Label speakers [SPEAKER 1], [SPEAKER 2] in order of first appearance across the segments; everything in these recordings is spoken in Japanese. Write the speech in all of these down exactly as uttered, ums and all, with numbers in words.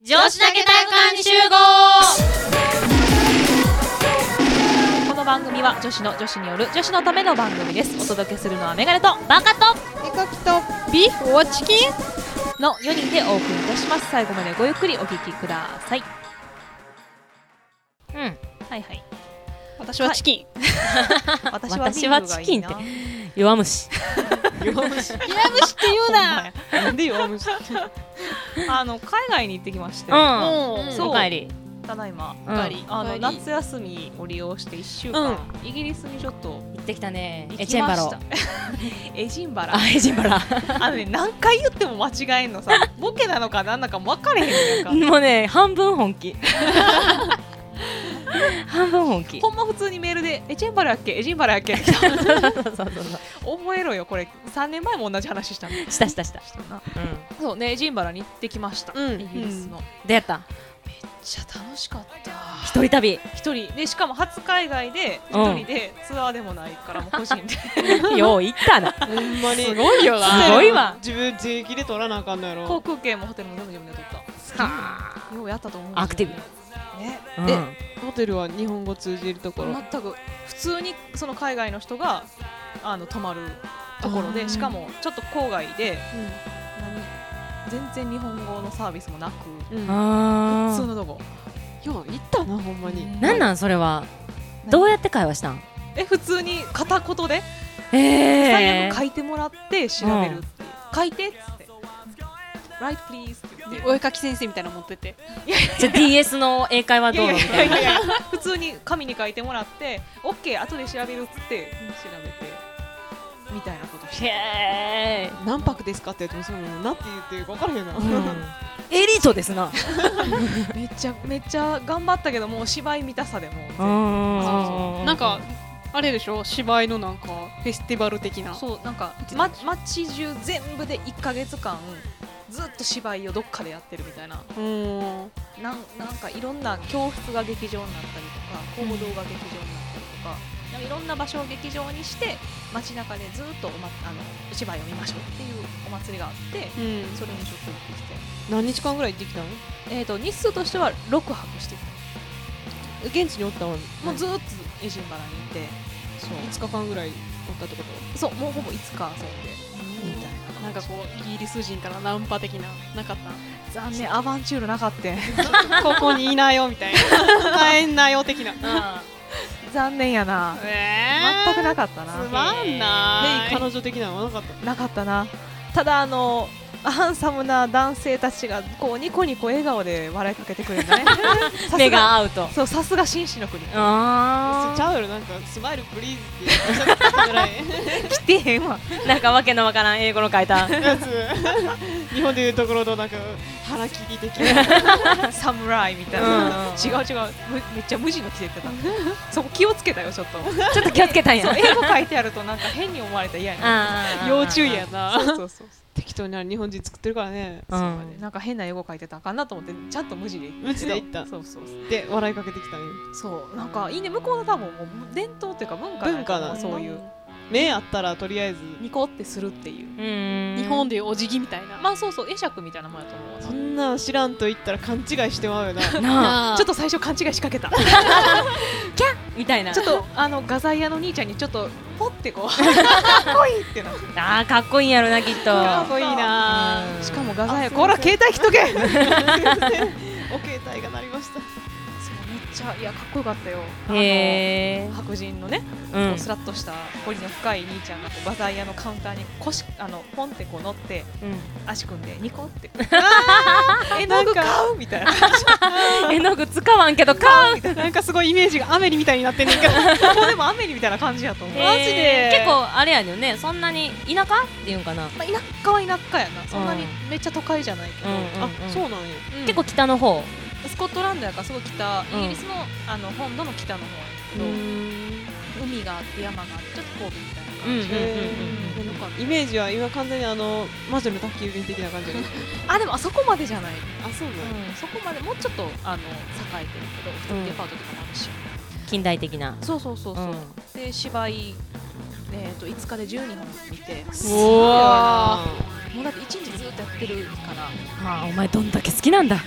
[SPEAKER 1] 女子だけ体育館に集合。この番組は女子の女子による女子のための番組です。お届けするのはメガネとバカと
[SPEAKER 2] エカキとビーフオチキン
[SPEAKER 1] のよにんでお送りいたします。最後までごゆっくりお聞きください。うん、はいはい。
[SPEAKER 2] 私はチキン、
[SPEAKER 1] はい、私は
[SPEAKER 3] 私はチキンって弱虫
[SPEAKER 2] 弱虫弱虫って言うな。なんで弱虫
[SPEAKER 1] あの海外に行ってきまして、
[SPEAKER 3] うん、うん、
[SPEAKER 1] そう
[SPEAKER 3] おかえり
[SPEAKER 1] ただいま、
[SPEAKER 3] うん、
[SPEAKER 1] あの夏休みを利用していっしゅうかん、うん、イギリスにちょっと
[SPEAKER 3] 行ってきたね。
[SPEAKER 1] エジンバラエジンバラ
[SPEAKER 3] あエジンバラ
[SPEAKER 1] あのね、何回言っても間違えんのさボケなのか何なのかも分かれへんのやんか
[SPEAKER 3] もうね半分本気半分本気。
[SPEAKER 1] ほんま普通にメールでエジンバラやっけエジンバラやっけって覚えろよ。これさんねんまえも同じ話したの。
[SPEAKER 3] したしたした
[SPEAKER 1] したな、
[SPEAKER 3] うん、
[SPEAKER 1] そうねエジンバラに行ってきました、うん、イギリスの、うん、
[SPEAKER 3] どうやった？
[SPEAKER 1] めっちゃ楽しかった。
[SPEAKER 3] 一人旅
[SPEAKER 1] 一人でしかも初海外で一人で、うん、ツアーでもないからもう個人で
[SPEAKER 3] よう行ったな
[SPEAKER 2] ほんまに
[SPEAKER 3] すごいよな。
[SPEAKER 2] すごいわ。自分自力で取らなあかんのやろ。
[SPEAKER 1] 航空券もホテルも全部自分で取った。はあようやったと思うんですよ、
[SPEAKER 3] アクティブ
[SPEAKER 1] ね、
[SPEAKER 3] うん、
[SPEAKER 2] でホテルは日本語通じるところ？
[SPEAKER 1] 全く普通にその海外の人があの泊まるところで、しかもちょっと郊外で、うん、何全然日本語のサービスもなく、うん、普通のとこ
[SPEAKER 2] よう行ったなほんまに、
[SPEAKER 3] うん、なんなんそれはどうやって会話したん？
[SPEAKER 1] え普通に片言で、
[SPEAKER 3] えー、
[SPEAKER 1] 最悪書いてもらって調べるっていう、うん、書いてっつってRight please って言って
[SPEAKER 2] お絵描き先生みたいなの持ってて
[SPEAKER 3] じゃあ ディーエス の英会話どうのみたいな。
[SPEAKER 1] 普通に紙に書いてもらって OK 後で調べるっつって調べてみたいなことして。
[SPEAKER 3] へー
[SPEAKER 2] 何泊ですかって言ってもそうなって言って分からへんな、うん、
[SPEAKER 3] エリートですな
[SPEAKER 1] めっちゃめっちゃ頑張ったけどもう芝居見たさでもうそう
[SPEAKER 2] そうなんかあれでしょ芝居のなんかフェスティバル的な。
[SPEAKER 1] そうなんか、ま、街中全部でいっかげつかんずっと芝居をどっかでやってるみたいな。うんなんなんかいろんな教室が劇場になったりとか講堂が劇場になったりとか、なんかいろんな場所を劇場にして街中でずっとお、ま、あの芝居を見ましょうっていうお祭りがあって、うん、それにちょっと行ってきて。
[SPEAKER 2] 何日間ぐらい行ってきたの？
[SPEAKER 1] えーと日数としてはろくはくしてきた。
[SPEAKER 2] 現地におったの？
[SPEAKER 1] もうずっとエジンバラにいて、
[SPEAKER 2] そういつかかんぐらいおったってこと？
[SPEAKER 1] そうもうほぼいつか遊んでみたいな。
[SPEAKER 2] なんかこうイギリス人からナンパ的ななかった？
[SPEAKER 1] 残念アバンチュールなかった
[SPEAKER 2] ここにいなよみたいな帰んなよ的な、うん、
[SPEAKER 1] 残念やな、えー、全くなかったな。
[SPEAKER 2] つまんない。彼女的なのはなかった？
[SPEAKER 1] なかったな。ただあのハンサムな男性たちがこうニコニコ笑顔で笑いかけてくるんだね
[SPEAKER 3] 目が合うと。
[SPEAKER 1] そうさすが紳士の国。
[SPEAKER 2] あーちゃうよなんかスマイルプリーズって言ったぐらい
[SPEAKER 1] 来てへんわ
[SPEAKER 3] なんかわけのわからん英語の書いたやつ
[SPEAKER 2] 日本でいうところのなんか腹切り的な
[SPEAKER 1] サムライみたいな、うん、違う違うめっちゃ無地の着てたそこ気をつけたよちょっと
[SPEAKER 3] ちょっと気をつけたんや。
[SPEAKER 1] そう英語書いてあるとなんか変に思われたら嫌やな
[SPEAKER 2] 要注意やな。
[SPEAKER 1] そうそうそう
[SPEAKER 2] 適当に日本人作ってるからね、
[SPEAKER 1] うん、なんか変な英語書いてたらあかんなと思ってちゃんと無地で
[SPEAKER 2] 無地で行った。そうそうそうで笑いかけてきたんよ。
[SPEAKER 1] そうなんかいいね向こうの多分もう伝統っていうか文化
[SPEAKER 2] 文化だ
[SPEAKER 1] そういう
[SPEAKER 2] 目あったらとりあえず
[SPEAKER 1] ニコってするっていう。
[SPEAKER 2] うん日本でいうお辞儀みたいな。
[SPEAKER 1] まあそうそう会釈みたいなもんやと思う。
[SPEAKER 2] そんな知らんと言ったら勘違いしてまうよな
[SPEAKER 1] なあちょっと最初勘違いしかけたキャッ
[SPEAKER 3] みたいな。
[SPEAKER 1] ちょっとあの画材屋の兄ちゃんにちょっとポッてこうかっこいいってなって。
[SPEAKER 3] あーかっこいいんやろなきっと。
[SPEAKER 1] かっこいいな。しかも画材屋こら携帯切っとけお
[SPEAKER 2] 携帯が鳴りました。
[SPEAKER 1] めっちゃいやかっこよかったよ。
[SPEAKER 3] へー
[SPEAKER 1] 白人のね、うん、こうスラッとした彫りの深い兄ちゃんがこう画材屋のカウンターに腰あのポンってこう乗って、うん、足組んでニコって絵の具買うみたいな
[SPEAKER 3] 絵の具使わんけど買うみたいな。
[SPEAKER 2] なんかすごいイメージがアメリみたいになってんねんけど
[SPEAKER 1] ここでもアメリみたいな感じやと思う。
[SPEAKER 3] マジで結構あれやねんね。そんなに田舎っていうんかな、
[SPEAKER 1] まあ、田舎は田舎やな。そんなにめっちゃ都会じゃないけど、うんうんうん、
[SPEAKER 2] あそうなんや、
[SPEAKER 3] うん、結構北の方。
[SPEAKER 1] スコットランドやからすごい北、イギリスの、あの本土の北の方やけど、海があって山があってちょっと神戸みたいな感じで、
[SPEAKER 2] イメージは今完全にあの魔女の宅急便的な感じで
[SPEAKER 1] あでもあそこまでじゃない。
[SPEAKER 2] あそうなの、
[SPEAKER 1] うん、そこまでもうちょっとあの栄えてるけど普通にデパートとかもあるし、
[SPEAKER 3] 近代的な。
[SPEAKER 1] そうそうそうそう、うん、で芝居、えー、といつかでじゅうにほん見て。
[SPEAKER 3] おー
[SPEAKER 1] もうだっていちにちずっとやってるから。
[SPEAKER 3] あお前どんだけ好きなんだ。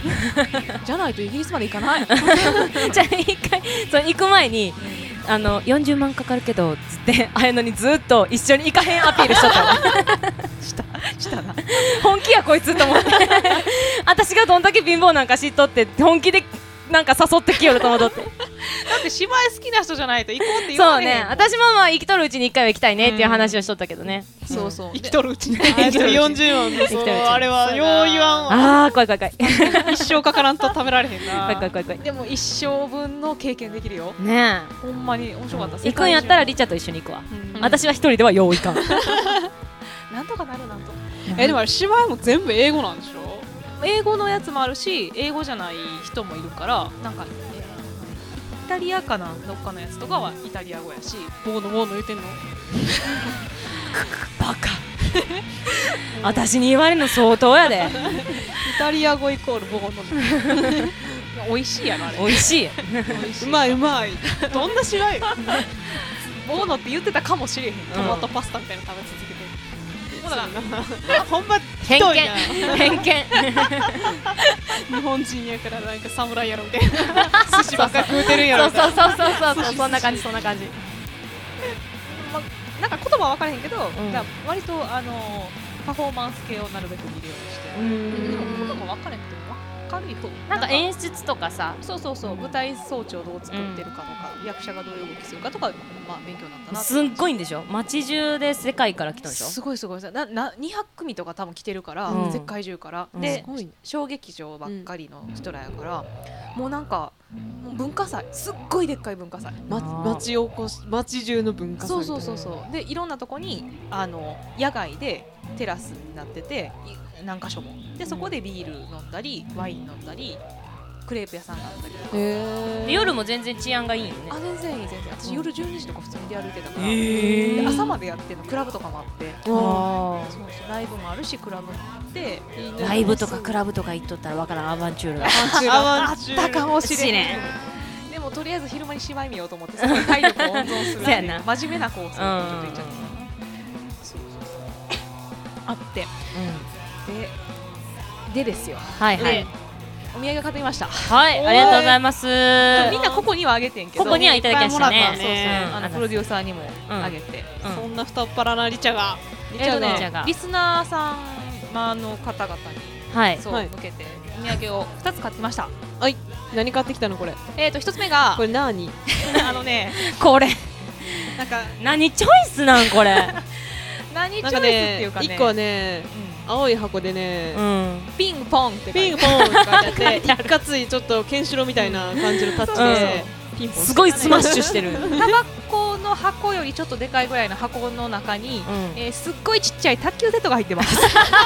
[SPEAKER 1] じゃないとイギリスまで行かない
[SPEAKER 3] じゃあ一回そう行く前にあのよんじゅうまんかかるけどつってあやのにずっと一緒に行かへんアピールしとったよ
[SPEAKER 1] したしたな
[SPEAKER 3] 本気やこいつと思って私がどんだけ貧乏なんか知っとって本気でなんか誘ってきよると思っとって
[SPEAKER 1] だって芝居好きな人じゃないと行こうって言
[SPEAKER 3] そう
[SPEAKER 1] われへんもん
[SPEAKER 3] ね私もまあ生きとるうちに一回は行きたいねっていう話をしとったけどね、
[SPEAKER 1] そうそう
[SPEAKER 2] 生きとるうちに
[SPEAKER 3] 生きとるうち
[SPEAKER 2] よんじゅうまんのそう
[SPEAKER 3] 生きとるうちに
[SPEAKER 2] あれはよう言わんわ
[SPEAKER 3] あー怖い怖い怖い
[SPEAKER 2] 一生かからんと食べられへんな
[SPEAKER 3] 怖い怖い怖い怖い
[SPEAKER 1] でも一生分の経験できるよ
[SPEAKER 3] ね
[SPEAKER 1] ほんまに面白かった、
[SPEAKER 3] え行くんやったらリチャと一緒に行くわ、
[SPEAKER 2] うん
[SPEAKER 3] 私は一人ではよういかん
[SPEAKER 1] なんとかなるなんと
[SPEAKER 2] えでもあれ芝居も全部英語なんでしょ
[SPEAKER 1] 英語のやつもあるし英語じゃない人もいるからなんか、えーイタリアかなどっかのやつとかはイタリア語やし
[SPEAKER 2] ボーノボーノ言ってんの
[SPEAKER 3] バカ私に言われるの相当やで
[SPEAKER 2] イタリア語イコールボーノ
[SPEAKER 1] 美味しいやろあれ
[SPEAKER 3] 美味しい
[SPEAKER 2] うまいうまいどんな芝居
[SPEAKER 1] ボーノって言ってたかもしれへん
[SPEAKER 2] トマトパスタみたいなの食べ続けてる
[SPEAKER 1] もうだから
[SPEAKER 2] ほんま
[SPEAKER 3] 偏
[SPEAKER 2] ひどいな
[SPEAKER 3] 見偏見
[SPEAKER 2] 日本人やからなんか侍やろみたいな寿司ばっか食うてるんやろ
[SPEAKER 3] そう
[SPEAKER 2] みたいな
[SPEAKER 3] そうそうそうそうそんな感じそんな感じ
[SPEAKER 1] まなんか言葉は分からへんけど、
[SPEAKER 3] ん
[SPEAKER 1] だから割とあのパフォーマンス系をなるべく見るようにして、でも言葉分からへんけど分かるよ
[SPEAKER 3] なんか演出とかさ
[SPEAKER 1] そうそうそう舞台装置をどう作ってるかとか、役者がどういう動きするかとか、まあ、勉強になったな
[SPEAKER 3] すっごいん
[SPEAKER 1] で
[SPEAKER 3] でしょ街中で世界から来たんでしょ
[SPEAKER 1] すごいすごいななにひゃくくみとか多分来てるから、
[SPEAKER 3] うん
[SPEAKER 1] 世界中から、
[SPEAKER 3] うん
[SPEAKER 1] です
[SPEAKER 2] ごいね
[SPEAKER 1] 小劇場ばっかりの人らやから、もうなんかもう文化祭すっごいでっかい文化祭
[SPEAKER 2] ま
[SPEAKER 3] あー
[SPEAKER 2] 町おこし町中の文化祭
[SPEAKER 1] そうそうそうそうでいろんなとこにあの野外でテラスになっててい何箇所もでそこでビール飲んだりワイン飲んだりクレープ屋さんがあったりとか、
[SPEAKER 2] へ
[SPEAKER 3] で夜も全然治安がいいよね
[SPEAKER 1] あ全然いい全然私、
[SPEAKER 3] うん
[SPEAKER 1] 夜じゅうにじとか普通に出歩いてたから、
[SPEAKER 3] へー
[SPEAKER 1] で朝までやってるのクラブとかもあって
[SPEAKER 2] あ
[SPEAKER 3] あ
[SPEAKER 1] そうそうライブもあるしクラブもあって
[SPEAKER 2] いいね
[SPEAKER 3] ーライブとかクラブとか行っとったらわからんアバンチュールが
[SPEAKER 2] アバンチュール
[SPEAKER 1] あったかもしれ
[SPEAKER 3] しれ
[SPEAKER 1] なんいでもとりあえず昼間に芝居見ようと思ってすごい体力を温存するっていう
[SPEAKER 3] そうやな
[SPEAKER 1] 真面目なコースをちょっと行っちゃってそうそうそうあってででですよで
[SPEAKER 3] はいはい
[SPEAKER 1] お土産買ってきました
[SPEAKER 3] はいありがとうございます
[SPEAKER 1] みんなここにはあげてんけど
[SPEAKER 3] ここにはいただきました
[SPEAKER 2] いっぱいもらった
[SPEAKER 3] ね
[SPEAKER 2] ね
[SPEAKER 1] そうそうあのプロデューサーにもあげて、
[SPEAKER 3] うん
[SPEAKER 2] そんな太っ腹なリチャがリチャ
[SPEAKER 1] えーとね
[SPEAKER 3] リチャが
[SPEAKER 1] リスナーさん、まあ、の方々に
[SPEAKER 3] はい
[SPEAKER 1] そう、
[SPEAKER 2] はい
[SPEAKER 1] 向けてお土産をふたつ買ってきました
[SPEAKER 2] 何買ってきたのこれ
[SPEAKER 1] えーとひとつ目が
[SPEAKER 2] これ何
[SPEAKER 1] あのね
[SPEAKER 3] これ
[SPEAKER 1] なんか
[SPEAKER 3] 何チョイスなんこれ
[SPEAKER 1] 何チ
[SPEAKER 2] なんか
[SPEAKER 1] ョイスってい
[SPEAKER 2] ね
[SPEAKER 1] うかね
[SPEAKER 2] 一個はね
[SPEAKER 1] う
[SPEAKER 2] 青い箱でね
[SPEAKER 3] うん
[SPEAKER 1] んピンポンって書いて
[SPEAKER 2] ピンポンって書いてあって一括いちょっとケンシロウみたいな感じのタッチ
[SPEAKER 1] そう
[SPEAKER 2] でピンポン
[SPEAKER 3] すごいスマッシュしてる
[SPEAKER 1] タバコの箱よりちょっとでかいぐらいの箱の中に、
[SPEAKER 3] うん
[SPEAKER 1] えーすっごいちっちゃい卓球セットが入ってます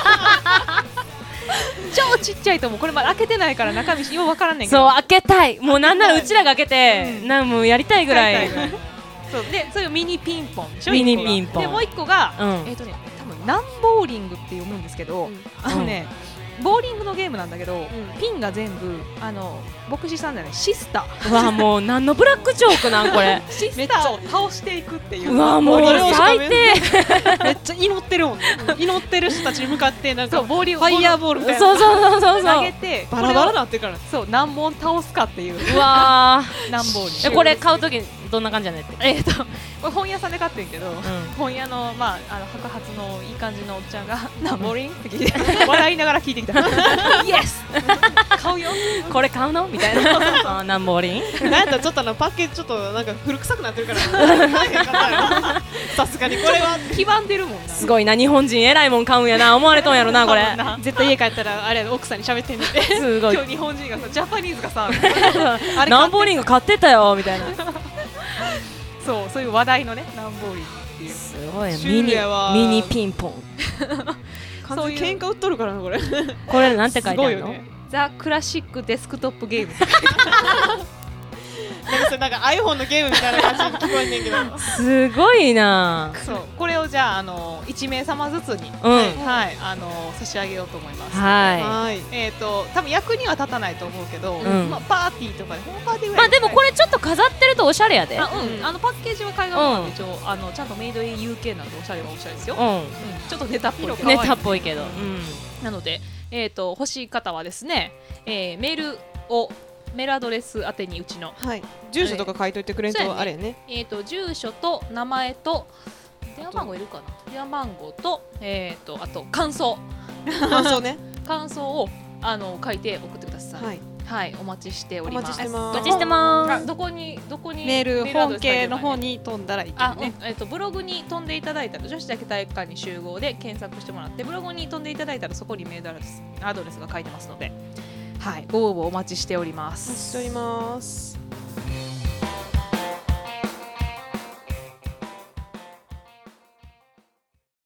[SPEAKER 1] 超ちっちゃいと思うこれまだ開けてないから中身よう分からんねんけど
[SPEAKER 3] そう開けたいもうなんならうちらが開けて
[SPEAKER 1] うん
[SPEAKER 3] なんもうやりたいぐらい
[SPEAKER 1] そうでそういうミニピンポンでしょ
[SPEAKER 3] ミニ
[SPEAKER 1] 一個が
[SPEAKER 3] ピンポン
[SPEAKER 1] でもう一個が、
[SPEAKER 3] うん
[SPEAKER 1] えっ、とね多分ナンボーリングって読むんですけど、
[SPEAKER 2] うん
[SPEAKER 1] あのね、ボーリングのゲームなんだけど、
[SPEAKER 2] ん
[SPEAKER 1] ピンが全部あの牧師さんじゃないシスター
[SPEAKER 3] うわもう何のブラックジョークなんこれ
[SPEAKER 1] シスターを倒していくっていう
[SPEAKER 3] うわもう
[SPEAKER 2] ボーリング
[SPEAKER 3] 最低
[SPEAKER 2] めっちゃ祈ってるもんね祈ってる人たちに向かってなんかフ
[SPEAKER 1] そうボーリング
[SPEAKER 2] ァイヤーボールみたいな
[SPEAKER 3] そうそうそうそう
[SPEAKER 1] 投
[SPEAKER 3] そう
[SPEAKER 1] げて
[SPEAKER 2] バラバラ
[SPEAKER 1] これを
[SPEAKER 2] なってるから
[SPEAKER 1] そう何本倒すかっていう
[SPEAKER 3] うわ
[SPEAKER 1] 何本に
[SPEAKER 3] ーえこれ買うときどんな感じやねんって
[SPEAKER 1] えっ、とこれ本屋さんで買ってんけど、
[SPEAKER 3] ん
[SPEAKER 1] 本屋のまああの白髪のいい感じのおっちゃんが「ナンボーリン?」って聞いて笑いながら聞いてきた「イエス買うよ」
[SPEAKER 3] これ買うのみたいなあーナンボーリン
[SPEAKER 2] なんやったらちょっとあのパッケージちょっとなんか古臭くなってるから買えへんかったよさすがにこれは
[SPEAKER 1] 黄ばんでるもんな
[SPEAKER 3] すごいな日本人偉いもん買うんやな思われとんやろなこれ
[SPEAKER 2] 絶対家帰ったらあれや奥さんに喋ってんねんて
[SPEAKER 3] すごい
[SPEAKER 1] 今日日本人がさジャパニーズがさあれ
[SPEAKER 3] ナンボーリング買ってたよみたいな
[SPEAKER 1] そうそういう話題のねナンボーリングっていう
[SPEAKER 3] すごい
[SPEAKER 2] シュール
[SPEAKER 3] ミニ
[SPEAKER 2] やわ
[SPEAKER 3] ミニピンポン
[SPEAKER 2] 完全に喧嘩売っとるからなこれ
[SPEAKER 3] これなんて書いてあるの
[SPEAKER 2] すごいよね
[SPEAKER 1] ザ・クラシックデスクトップゲーム
[SPEAKER 2] なんかそれなんか iPhone のゲームみたいな感じに聞こえんねんけど
[SPEAKER 3] すごいな
[SPEAKER 1] そうこれをじゃああのいち名様ずつに、
[SPEAKER 3] うん
[SPEAKER 1] はいあの差し上げようと思います
[SPEAKER 3] は
[SPEAKER 2] はい
[SPEAKER 1] えっ、と多分役には立たないと思うけど、
[SPEAKER 3] ん
[SPEAKER 1] まあ、パーティーとかでホームパーティー
[SPEAKER 3] い
[SPEAKER 1] ぐらい
[SPEAKER 3] まあでもこれちょっと飾ってるとおしゃれやで
[SPEAKER 1] あ、うん
[SPEAKER 2] うん
[SPEAKER 1] あのパッケージは海外版で一応、あのちゃんとメイドイン ユーケー なんでおしゃれはおしゃれですよ、うん
[SPEAKER 3] う
[SPEAKER 1] ちょっとネタっぽいけど
[SPEAKER 3] んネタっぽいけどうん
[SPEAKER 1] なので、 えー、と欲しい方はですね、えーメールをメールアドレス宛てにうちの、
[SPEAKER 2] はい、住所とか書いといてくれん
[SPEAKER 1] そうやね
[SPEAKER 2] とあれやね。
[SPEAKER 1] えー、と住所と名前と電話番号いるかな、電話番号と、えー、とあと感想
[SPEAKER 2] 感想ね。
[SPEAKER 1] 感想をあの書いて送ってください。
[SPEAKER 2] はい、
[SPEAKER 1] はい、お待ちしております。
[SPEAKER 2] お待ちしてます
[SPEAKER 3] お待ちしてま
[SPEAKER 1] あ
[SPEAKER 3] す。
[SPEAKER 1] どこにどこに
[SPEAKER 2] メール
[SPEAKER 1] アドレス
[SPEAKER 2] 本系の方
[SPEAKER 1] 書いて
[SPEAKER 2] に飛んだらいいけ
[SPEAKER 1] あ、
[SPEAKER 2] どね。
[SPEAKER 1] うんえっとブログに飛んでいただいたら女子だけ体育館に集合で検索してもらってブログに飛んでいただいたらそこにメールアドレスアドレスが書いてますので、はい、ご応募お待ちしております。
[SPEAKER 2] お待ちしております。